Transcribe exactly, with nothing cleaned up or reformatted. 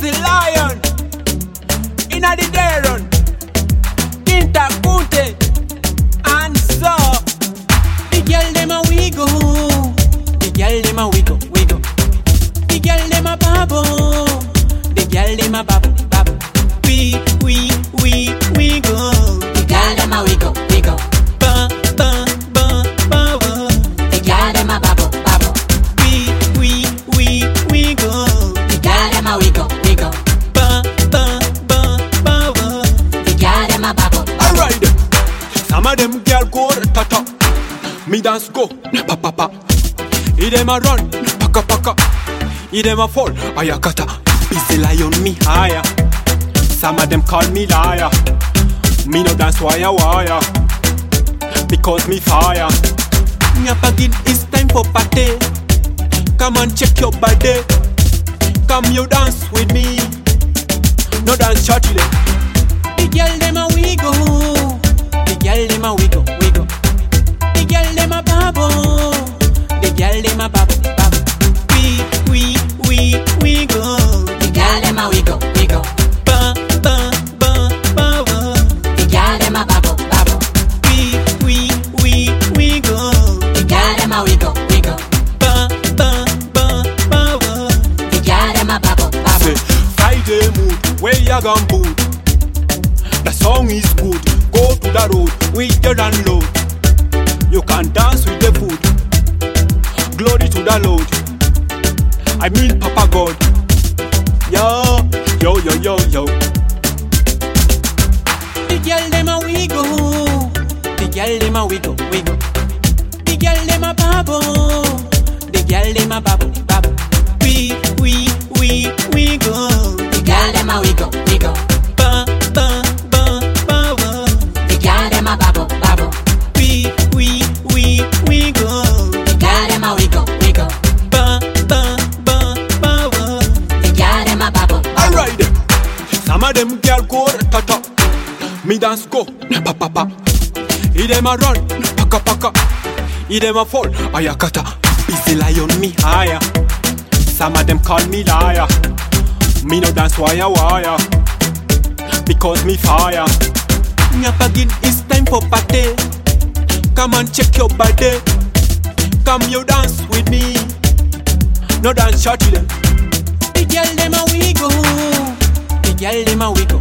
Busy Lion inna the day run, Kinta Kunte, and so the girl dem a wiggle, the girl dem a wiggle, wiggle, the girl dem a bubble, the girl dem a bubble, bubble. We, we, we, wiggle, the girl dem a wiggle, wiggle, ba, ba, ba, bubble, the girl dem a bubble, bubble. We, we, we, wiggle, the girl dem a wiggle, wiggle, ba, ba, ba, bubble, the girl dem a bubble. Alright, some of them girl go tata, me dance go pa pa pa. I dem a run paka paka, I dem a fall ayakata. Busy Lion me higher. Some of them call me liar. Me no dance wire wire, because me fire. Nyapagin, it's time for party. Come on, check your body. Come you dance with me. No dance shortly. The girl dem a wiggle, the girl dem a wiggle, wiggle. The girl dem a bubble, the girl dem a bubble, bubble. We, we, we, wiggle, the girl dem a wiggle, wiggle. Ba, ba, ba, bubble, the girl dem a bubble, bubble. We, we, we, wiggle, the girl dem a wiggle, wiggle. Ba, ba, ba, bubble, the girl dem a bubble, bubble. Say, Friday mood, where you gon' boot? The song is good, go to the road with your download. You can dance with the food. Glory to the Lord, I mean Papa God. Yo, yo, yo, yo, yo. The girl dem a wiggle, the girl dem a wiggle, wiggle. The girl dem a bubble, the girl dem a bubble, bubble. We, we, we, wiggle, the girl dem a wiggle, wiggle. Ba, ba, ba, bubble, the girl dem a bubble, bubble. We, we, we, wiggle, the girl dem a wiggle, wiggle. Ba, ba, ba, bubble, the girl dem a bubble. Alright, some of them girl go tata, me dance go pa pa pa. I dem a run paka paka, I dem a fall ayakata. Busy Lion me higher. Some of them call me liar. Me no dance wire wire, because me fire. Nyapagin, it's time for party. Come on, check your body. Come you dance with me. No dance shortly. The girl dem a wiggle, the girl dem a wiggle.